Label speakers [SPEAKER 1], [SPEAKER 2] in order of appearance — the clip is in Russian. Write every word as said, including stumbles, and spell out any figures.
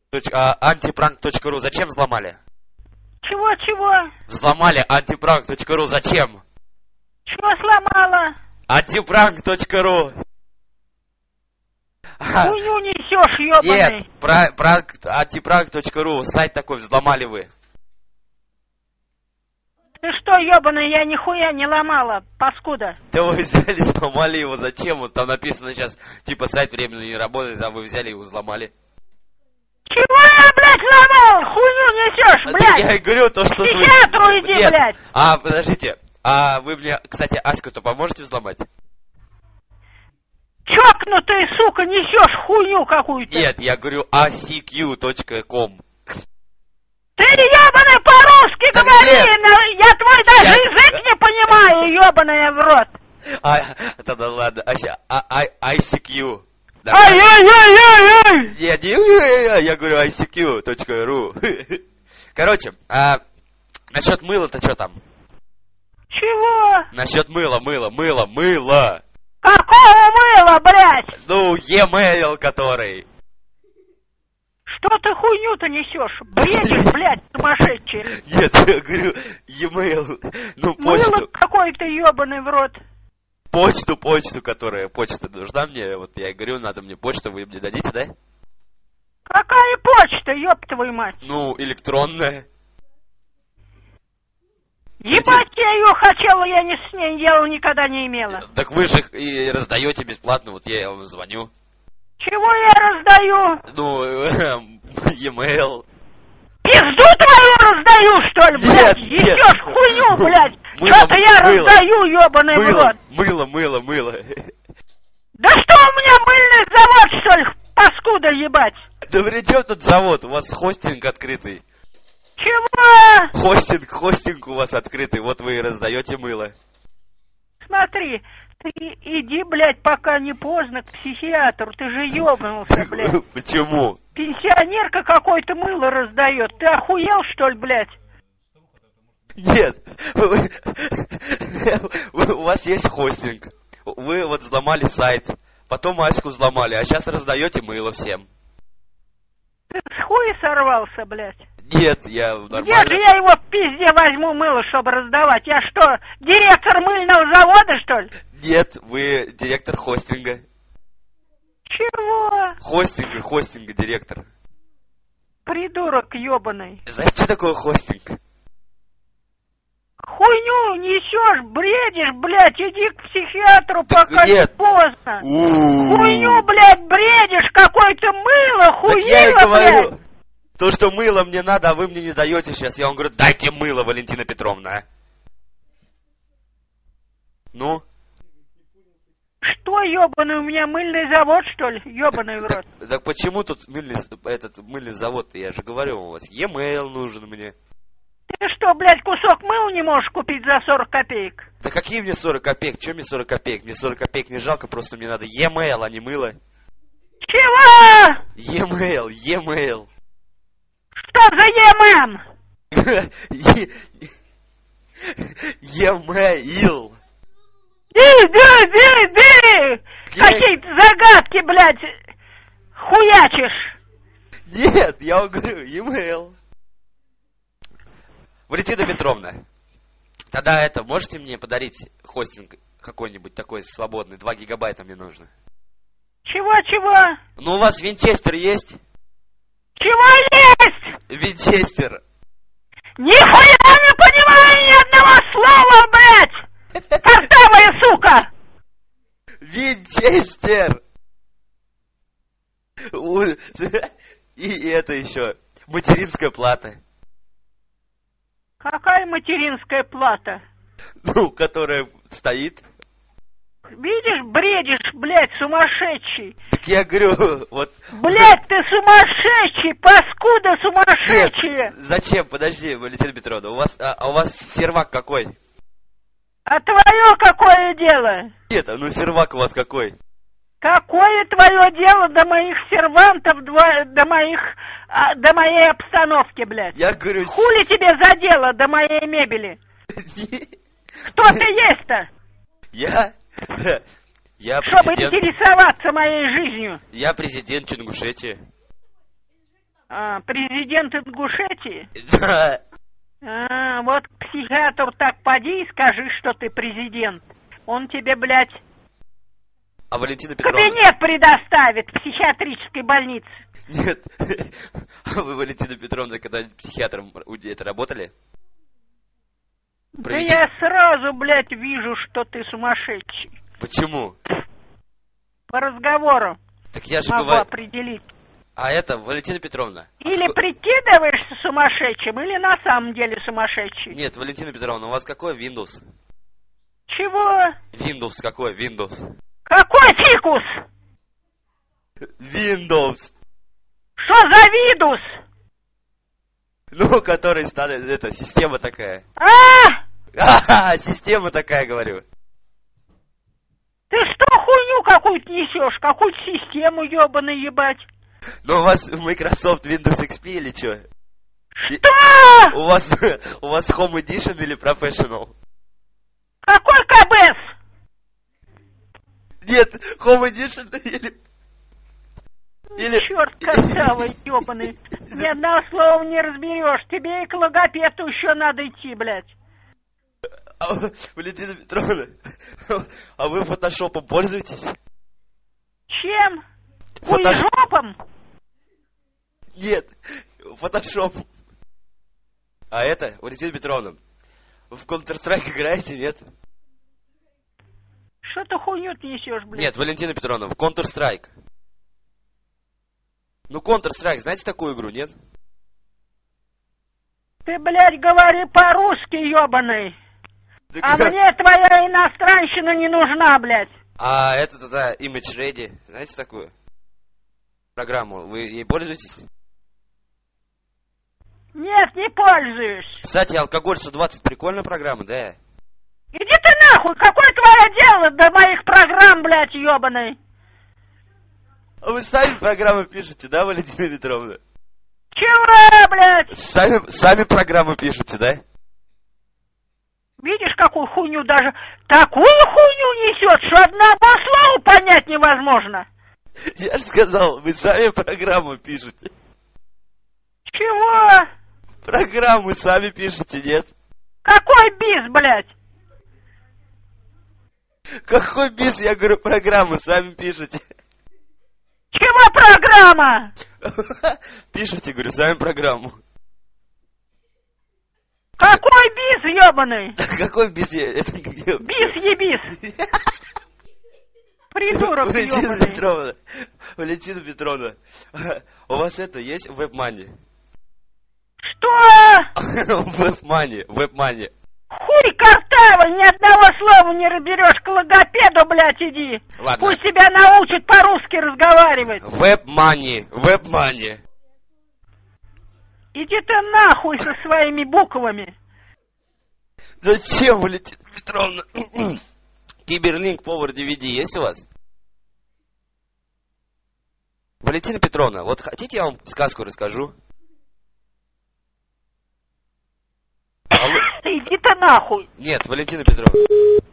[SPEAKER 1] антипранк точка ру зачем взломали?
[SPEAKER 2] Чего-чего?
[SPEAKER 1] Взломали антипранк точка ру зачем?
[SPEAKER 2] Чего сломала?
[SPEAKER 1] антипранк точка ру.
[SPEAKER 2] Хуйню несешь, ёбаный.
[SPEAKER 1] Нет, про, про антипранк точка ру, сайт такой взломали вы.
[SPEAKER 2] Ты что, ёбаный, я нихуя не ломала, паскуда.
[SPEAKER 1] Да вы взяли, сломали его, зачем? Вот там написано сейчас, типа, сайт временно не работает, а вы взяли его, взломали.
[SPEAKER 2] Чего я, блядь, ломал? Хуйню несешь,
[SPEAKER 1] А
[SPEAKER 2] блядь.
[SPEAKER 1] я и говорю то, что...
[SPEAKER 2] К психиатру иди,
[SPEAKER 1] Нет.
[SPEAKER 2] блядь.
[SPEAKER 1] А, подождите, а вы мне, кстати, Аську-то поможете взломать?
[SPEAKER 2] Чокнутый, сука, несешь хуйню какую-то.
[SPEAKER 1] Нет, я говорю эй си кью точка ком.
[SPEAKER 2] Ты ебаный по-русски
[SPEAKER 1] Да
[SPEAKER 2] говори,
[SPEAKER 1] нет.
[SPEAKER 2] на- я твой даже
[SPEAKER 1] Я-
[SPEAKER 2] язык не понимаю, ебаная в рот.
[SPEAKER 1] А, тогда ладно, эй си кью.
[SPEAKER 2] Ай-яй-яй-яй-яй!
[SPEAKER 1] Нет, не, я говорю эй си кью точка ру. Короче, а насчет мыла-то что там?
[SPEAKER 2] Чего?
[SPEAKER 1] Насчет мыла, мыла, мыла, мыла.
[SPEAKER 2] Какого мыла, блядь?
[SPEAKER 1] Ну, e-mail который.
[SPEAKER 2] Что ты хуйню-то несешь? Бредишь, блядь, сумасшедший.
[SPEAKER 1] Нет, я говорю e-mail. Ну,
[SPEAKER 2] Мыло
[SPEAKER 1] почту.
[SPEAKER 2] какой-то ебаный в рот.
[SPEAKER 1] Почту, почту, которая, почта нужна мне. Вот я и говорю, надо мне почту, вы мне дадите, да?
[SPEAKER 2] Какая почта, ёб твою мать?
[SPEAKER 1] Ну, электронная.
[SPEAKER 2] Ебать я ее хотела, я не с ней дело никогда не имела.
[SPEAKER 1] Так вы же их и раздаете бесплатно, вот я вам звоню.
[SPEAKER 2] Чего я раздаю?
[SPEAKER 1] Ну, e-mail.
[SPEAKER 2] Пизду твою раздаю, что ли, блядь?
[SPEAKER 1] Нет, нет.
[SPEAKER 2] Несешь хуйню, блядь.
[SPEAKER 1] Мыло,
[SPEAKER 2] Что-то я
[SPEAKER 1] мыло.
[SPEAKER 2] раздаю, ебаный в
[SPEAKER 1] Мыло,
[SPEAKER 2] рот.
[SPEAKER 1] мыло, мыло, мыло.
[SPEAKER 2] Да что у меня мыльный завод, что ли, паскуда ебать?
[SPEAKER 1] Да при чем тут завод? У вас хостинг открытый.
[SPEAKER 2] Чего?
[SPEAKER 1] Хостинг, хостинг у вас открытый. Вот вы и раздаете мыло.
[SPEAKER 2] Смотри, ты иди, блядь, пока не поздно к психиатру. Ты же ебанулся, блядь.
[SPEAKER 1] Почему?
[SPEAKER 2] Пенсионерка какое-то мыло раздает. Ты охуел, что ли, блядь?
[SPEAKER 1] Нет. Вы- вы- У вас есть хостинг. Вы вот взломали сайт. Потом Аську взломали. А сейчас раздаете мыло всем.
[SPEAKER 2] Ты с хуя сорвался, блядь?
[SPEAKER 1] Нет, я
[SPEAKER 2] Где же
[SPEAKER 1] нормально.
[SPEAKER 2] я его в пизде возьму мыло, чтобы раздавать? Я что, директор мыльного завода, что ли?
[SPEAKER 1] Нет, вы директор хостинга.
[SPEAKER 2] Чего?
[SPEAKER 1] Хостинга, хостинга, директор.
[SPEAKER 2] Придурок ебаный.
[SPEAKER 1] Знаете, что такое хостинг?
[SPEAKER 2] Хуйню несешь, бредишь, блядь, иди к психиатру,
[SPEAKER 1] Так
[SPEAKER 2] пока не
[SPEAKER 1] нет.
[SPEAKER 2] поздно.
[SPEAKER 1] У-у-у.
[SPEAKER 2] Хуйню, блядь, бредишь, какое-то мыло,
[SPEAKER 1] Так я и
[SPEAKER 2] хуило,
[SPEAKER 1] говорю.
[SPEAKER 2] блядь.
[SPEAKER 1] То, что мыло мне надо, а вы мне не даете сейчас. Я вам говорю, дайте мыло, Валентина Петровна. Ну?
[SPEAKER 2] Что, ебаный, у меня мыльный завод, что ли? Ебаный в рот.
[SPEAKER 1] Так, так почему тут мыльный, этот мыльный завод? Я же говорю, у вас e-mail нужен мне.
[SPEAKER 2] Ты что, блядь, кусок мыла не можешь купить за сорок копеек?
[SPEAKER 1] Да какие мне сорок копеек? Че мне сорок копеек? Мне сорок копеек не жалко, просто мне надо e-mail, а не мыло.
[SPEAKER 2] Чего?
[SPEAKER 1] E-mail, e-mail.
[SPEAKER 2] Что за ЕММ?
[SPEAKER 1] E-mail.
[SPEAKER 2] Ди, ди, ди, ди! Какие-то загадки, блядь, хуячишь.
[SPEAKER 1] Нет, я вам говорю, e-mail. Валентина Петровна, тогда это, можете мне подарить хостинг какой-нибудь такой свободный? два гигабайта мне нужно.
[SPEAKER 2] Чего-чего?
[SPEAKER 1] Ну, у вас винчестер есть?
[SPEAKER 2] Чего есть?
[SPEAKER 1] Винчестер.
[SPEAKER 2] Нихуя не понимаю ни одного слова, блядь! Картавая сука!
[SPEAKER 1] Винчестер. У- И это еще. Материнская плата.
[SPEAKER 2] Какая материнская плата?
[SPEAKER 1] Ну, которая стоит.
[SPEAKER 2] Видишь, бредишь, блядь, сумасшедший.
[SPEAKER 1] Так я говорю, вот...
[SPEAKER 2] Блядь, ты сумасшедший, паскуда сумасшедшая.
[SPEAKER 1] Нет, зачем? Подожди, Валентина Петровна, у вас, а, а у вас сервак какой?
[SPEAKER 2] А твое какое дело?
[SPEAKER 1] Нет, а ну сервак у вас какой?
[SPEAKER 2] Какое твое дело до моих сервантов, до, до моих, а, до моей обстановки, блядь?
[SPEAKER 1] Я говорю...
[SPEAKER 2] Хули тебе за дело до моей мебели? Кто ты есть-то?
[SPEAKER 1] Я... Я
[SPEAKER 2] Чтобы
[SPEAKER 1] президент...
[SPEAKER 2] интересоваться моей жизнью.
[SPEAKER 1] Я президент Ингушетии.
[SPEAKER 2] А, президент Ингушетии?
[SPEAKER 1] Да.
[SPEAKER 2] А, вот к психиатру так поди и скажи, что ты президент. Он тебе, блядь,
[SPEAKER 1] А Валентина Петровна?
[SPEAKER 2] кабинет предоставит в психиатрической больнице.
[SPEAKER 1] Нет. А вы, Валентина Петровна, когда-нибудь психиатром у это работали?
[SPEAKER 2] Да я сразу, блядь, вижу, что ты сумасшедший.
[SPEAKER 1] Почему?
[SPEAKER 2] По разговору
[SPEAKER 1] Так я же
[SPEAKER 2] могу
[SPEAKER 1] говорю...
[SPEAKER 2] определить.
[SPEAKER 1] А это, Валентина Петровна...
[SPEAKER 2] Или
[SPEAKER 1] а...
[SPEAKER 2] прикидываешься сумасшедшим, или на самом деле сумасшедший.
[SPEAKER 1] Нет, Валентина Петровна, у вас какой Windows?
[SPEAKER 2] Чего?
[SPEAKER 1] Windows какой? Windows.
[SPEAKER 2] Какой фикус?
[SPEAKER 1] Windows.
[SPEAKER 2] Что за видус?
[SPEAKER 1] Ну, который станет, это, система такая.
[SPEAKER 2] А?
[SPEAKER 1] А, система такая, говорю.
[SPEAKER 2] Ты что хуйню какую-то несешь? Какую-то систему ебаный ебать?
[SPEAKER 1] Ну, у вас Microsoft Windows икс пи или что?
[SPEAKER 2] Что?
[SPEAKER 1] У вас, у вас Home Edition или Professional?
[SPEAKER 2] Какой КБС?
[SPEAKER 1] Нет, Home Edition или... Или...
[SPEAKER 2] Черт косавый, ебаный. Ни одного слова не разберешь. Тебе и к логопеду еще надо идти, блядь.
[SPEAKER 1] А, Валентина Петровна, а вы фотошопом пользуетесь?
[SPEAKER 2] Чем?
[SPEAKER 1] Фотош...
[SPEAKER 2] Хуежопом?
[SPEAKER 1] Нет, фотошоп. А это, Валентина Петровна, вы в Counter-Strike играете, нет?
[SPEAKER 2] Что ты хуйню несешь, блядь?
[SPEAKER 1] Нет, Валентина Петровна, в Counter-Strike. Ну, Counter-Strike, знаете такую игру, нет?
[SPEAKER 2] Ты, блядь, говори по-русски, ебаный.
[SPEAKER 1] Так
[SPEAKER 2] А
[SPEAKER 1] как?
[SPEAKER 2] мне твоя иностранщина не нужна, блядь.
[SPEAKER 1] А это тогда Image Ready, знаете такую программу? Вы ей пользуетесь?
[SPEAKER 2] Нет, не пользуюсь.
[SPEAKER 1] Кстати, алкоголь сто двадцать прикольная программа, да?
[SPEAKER 2] Иди ты нахуй, какое твое дело до моих программ, блядь, ебаный?
[SPEAKER 1] А вы сами программы пишете, да, Валентина Петровна?
[SPEAKER 2] Чего, блядь?
[SPEAKER 1] Сами, сами программы пишете, да?
[SPEAKER 2] Видишь, какую хуйню даже... Такую хуйню несет, что одного слова понять невозможно.
[SPEAKER 1] Я же сказал, вы сами программу пишете.
[SPEAKER 2] Чего?
[SPEAKER 1] Программы сами пишете, нет?
[SPEAKER 2] Какой бис, блядь?
[SPEAKER 1] Какой бис, я говорю, программы сами пишете.
[SPEAKER 2] Чего программа?
[SPEAKER 1] Пишите, говорю, сами программу.
[SPEAKER 2] Какой бис, ебаный?
[SPEAKER 1] Какой бис я? Это где?
[SPEAKER 2] Бис ебис. Придурок
[SPEAKER 1] Валентина
[SPEAKER 2] ебаный.
[SPEAKER 1] Петровна, Валентина Петровна, у вас это есть WebMoney?
[SPEAKER 2] Что?
[SPEAKER 1] WebMoney, WebMoney.
[SPEAKER 2] Хуй картавый, ни одного слова не разберешь, к логопеду, блядь, иди.
[SPEAKER 1] Ладно.
[SPEAKER 2] Пусть тебя научат по-русски разговаривать.
[SPEAKER 1] WebMoney, WebMoney.
[SPEAKER 2] Иди ты нахуй со своими буквами.
[SPEAKER 1] Зачем, Валентина Петровна? Киберлинк Power ди ви ди есть у вас? Валентина Петровна, вот хотите я вам сказку расскажу? Алло?
[SPEAKER 2] Иди ты нахуй.
[SPEAKER 1] Нет, Валентина Петровна.